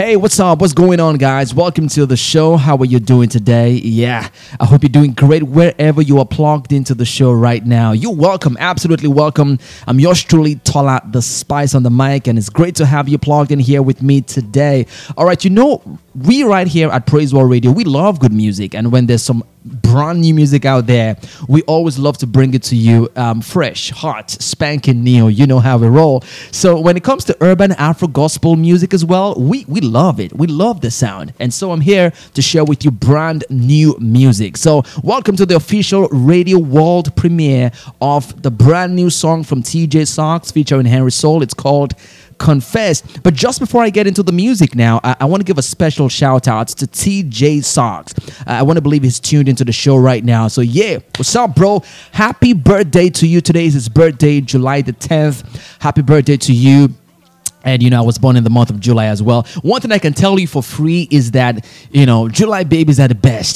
Hey, what's up? What's going on, guys? Welcome to the show. How are you doing today? Yeah, I hope you're doing great wherever you are plugged into the show right now. You're welcome, absolutely welcome. I'm yours truly, Tola the Spice on the mic, and it's great to have you plugged in here with me today. All right, we right here at Praise World Radio, we love good music, and when there's some brand new music out there, we always love to bring it to you fresh, hot, spanking new. You know how we roll. So when it comes to urban Afro gospel music as well, we love it. We love the sound. And so I'm here to share with you brand new music. So welcome to the official Radio World premiere of the brand new song from TJ Socks featuring Henry Soul. It's called Confess. But just before I get into the music now, I want to give a special shout out to TJ Socks. I want to believe he's tuned into the show right now. So yeah, what's up, bro? Happy birthday to you. Today is his birthday, July the 10th. Happy birthday to you. And, I was born in the month of July as well. One thing I can tell you for free is that, July babies are the best,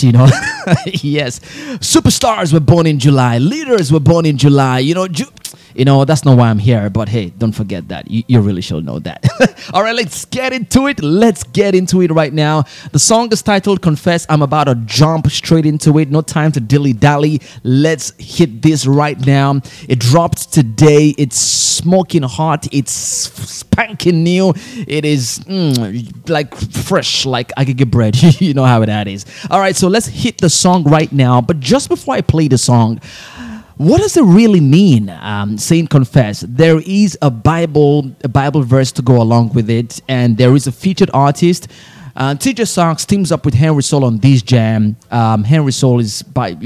Yes. Superstars were born in July. Leaders were born in July. That's not why I'm here. But hey, don't forget that. You really should know that. All right, let's get into it. Let's get into it right now. The song is titled Confess. I'm about to jump straight into it. No time to dilly-dally. Let's hit this right now. It dropped today. It's smoking hot. It's spanking new. It is like fresh, like I could get bread. You know how that is. All right, so let's hit the song right now. But just before I play the song, what does it really mean, saying confess? There is a Bible verse to go along with it, and there is a featured artist. TJ Socks teams up with Henry Soul on this jam. Henry Soul is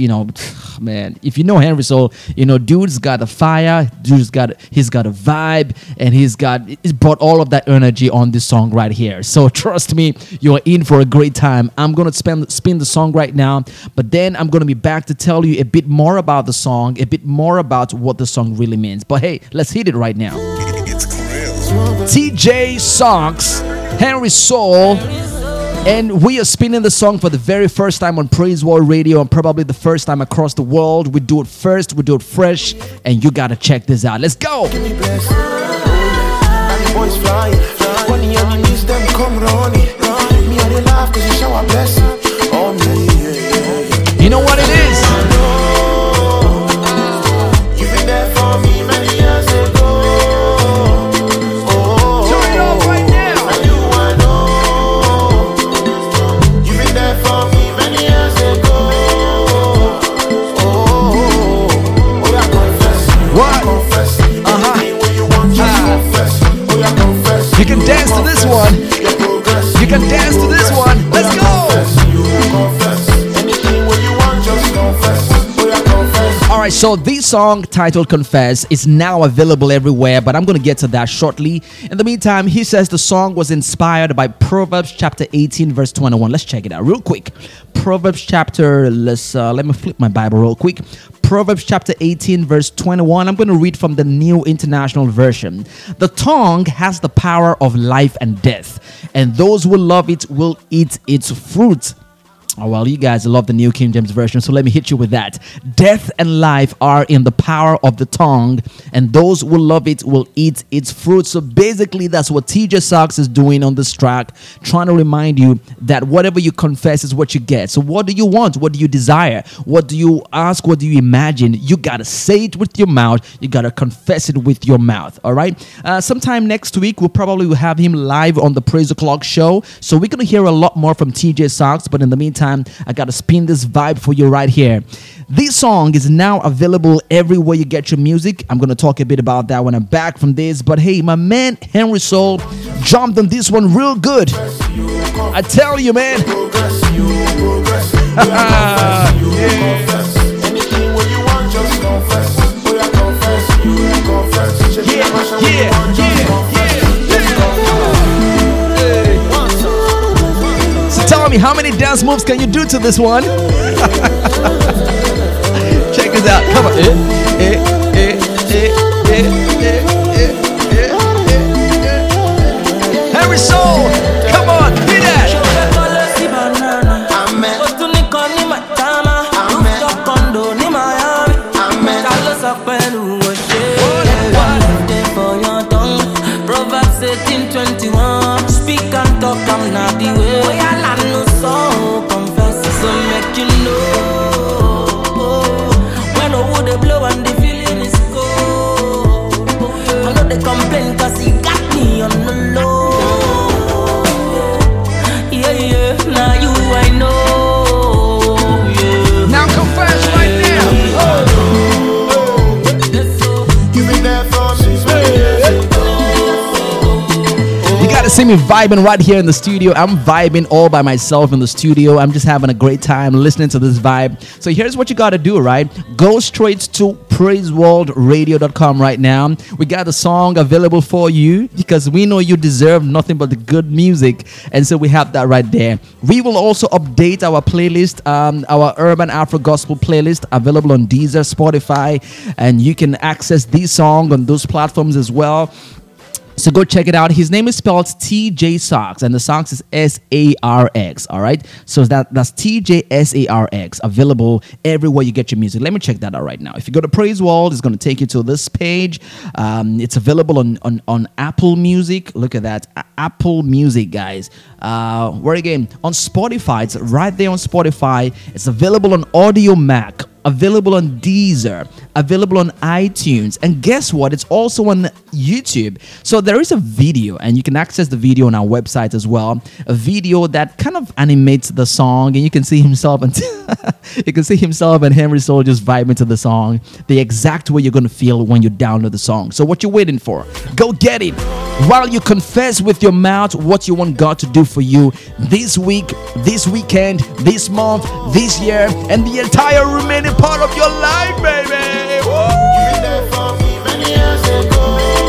man, if you know Henry Soul, dude's got a fire, he's got a vibe, and he's brought all of that energy on this song right here. So trust me, you're in for a great time. I'm gonna spin the song right now, but then I'm gonna be back to tell you a bit more about the song, a bit more about what the song really means. But hey, let's hit it right now. TJ Socks, Henry Soul. And we are spinning the song for the very first time on Praise World Radio, and probably the first time across the world. We do it first, we do it fresh, and you gotta check this out. Let's go! You know what it is? You can dance to this one. You can dance to this one. Let's go. Alright, so this song titled Confess is now available everywhere, but I'm going to get to that shortly. In the meantime, he says the song was inspired by Proverbs chapter 18 verse 21. Let's check it out real quick. Proverbs chapter, let me flip my Bible real quick. Proverbs chapter 18 verse 21. I'm going to read from the New International Version. The tongue has the power of life and death, and those who love it will eat its fruit. Oh, well, you guys love the New King James Version, so let me hit you with that. Death and life are in the power of the tongue, and those who love it will eat its fruit. So basically, that's what TJ Socks is doing on this track, trying to remind you that whatever you confess is what you get. So what do you want? What do you desire? What do you ask? What do you imagine? You got to say it with your mouth. You got to confess it with your mouth, all right? Sometime next week, we'll probably have him live on the Praise O'Clock show, so we're going to hear a lot more from TJ Socks, but in the meantime, I gotta spin this vibe for you right here. This song is now available everywhere you get your music. I'm gonna talk a bit about that when I'm back from this. But hey, my man Henry Soul jumped on this one real good. I tell you, man. Tell me, how many dance moves can you do to this one? Check this out. Come on. Henry Soul, come on, hit that. Proverbs 18:21. Speak and talk talk, I'm not the way. Boy, I land no so confess, so make you know. When I would they blow and the feeling is cold. I know they complain cause he got me on the low. Yeah, yeah, now you I know. Yeah. Now confess right now. You've been there for since many years ago. You gotta see me vibing right here in the studio. I'm vibing all by myself in the studio. I'm just having a great time listening to this vibe. So here's what you gotta do, right? Go straight to praiseworldradio.com right now. We got the song available for you because we know you deserve nothing but the good music, and so we have that right there. We will also update our playlist, our Urban Afro Gospel playlist, available on Deezer, Spotify, and you can access this song on those platforms as well. So go check it out. His name is spelled TJ Sarks, and the Sarks is SARX. All right. So that's TJ SARX. Available everywhere you get your music. Let me check that out right now. If you go to Praise World, it's going to take you to this page. It's available on Apple Music. Look at that. Apple Music, guys. Where again? On Spotify. It's right there on Spotify. It's available on Audio Mac. Available on Deezer, available on iTunes, and guess what? It's also on YouTube. So there is a video, and you can access the video on our website as well. A video that kind of animates the song, and you can see himself and Henry Soul just vibing to the song, the exact way you're gonna feel when you download the song. So what you waiting for? Go get it while you confess with your mouth what you want God to do for you this week, this weekend, this month, this year, and the entire remaining part of your life, baby. Woo! You've been there for me many years ago.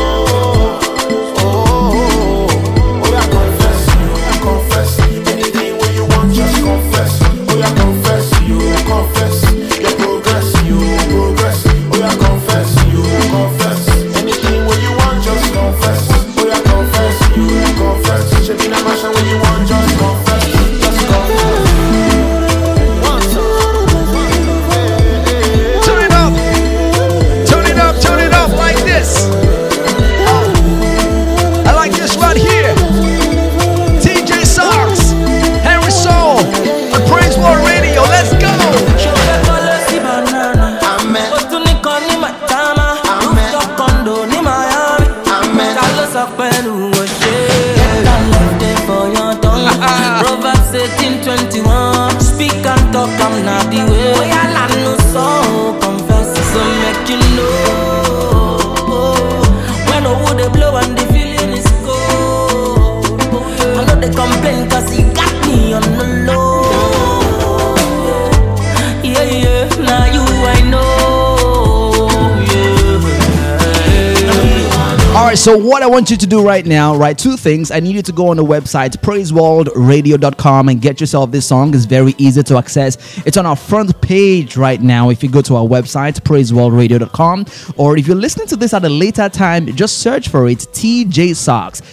Oh, yeah, confess. Anything when you want, just confess. Oh, yeah, confess. Your progress. Oh, yeah, confess. Anything when you want, just confess. Oh, yeah, confess. Should be that much when you want, just confess. Turn it up like this. I like this right here. TJ Sarks, Henry Soul, on Praise World Radio. Let's go. Proverbs 18:21. Speak and talk, I'm not the way. Boy, I land no so confess, so make you know. When I would they blow and the feeling is cold. I know they complain cause he got me on the low. Yeah, yeah, now you I know. All right, so what I want you to do right now, right, two things. I need you to go on the website, praiseworldradio.com, and get yourself this song. It's very easy to access. It's on our front page right now. If you go to our website, praiseworldradio.com, or if you're listening to this at a later time, just search for it, TJ Sarks.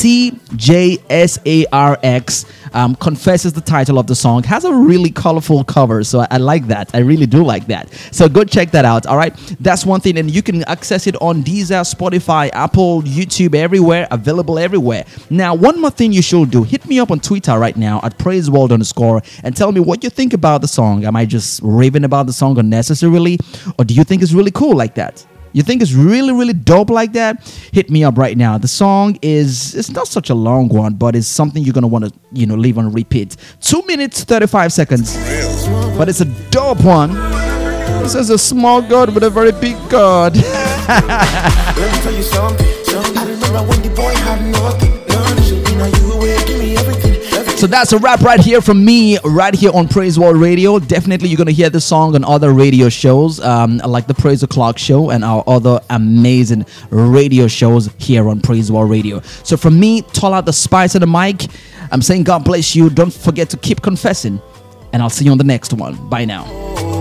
TJSARX. Confess is the title of the song. Has a really colorful cover, so I like that. I really do like that. So go check that out. All right, that's one thing, and you can access it on Deezer, Spotify, Apple, YouTube, everywhere. Available everywhere. Now, one more thing you should do: hit me up on Twitter right now at praiseworld_ and tell me what you think about the song. Am I just raving about the song unnecessarily, or do you think it's really cool like that? You think it's really, really dope like that? Hit me up right now. The song it's not such a long one, but it's something you're going to want to, leave on repeat. 2 minutes, 35 seconds. But it's a dope one. This is a small God with a very big God. Let me tell you something. I remember when the boy had nothing. Now you will give me everything. So that's a wrap right here from me, right here on Praise World Radio. Definitely you're going to hear this song on other radio shows, like the Praise O'Clock Show and our other amazing radio shows here on Praise World Radio. So from me, Tola the Spice of the mic, I'm saying God bless you. Don't forget to keep confessing, and I'll see you on the next one. Bye now.